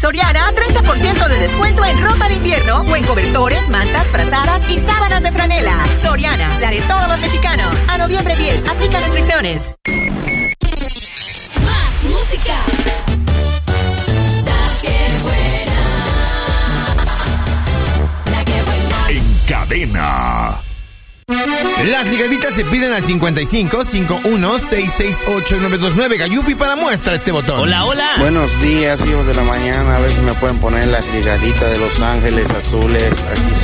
Soriana, 30% de descuento en ropa de invierno o en cobertores, mantas, frazadas y sábanas de franela. Soriana, la de todos los mexicanos. A noviembre 10, aplica restricciones. Más música. La que buena. La que buena. En cadena. Las ligaditas se piden al 55 51 668 929. Gayupi para muestra este botón. Hola, hola. Buenos días, hijos de la mañana. A ver si me pueden poner las ligaditas de Los Ángeles Azules. Aquí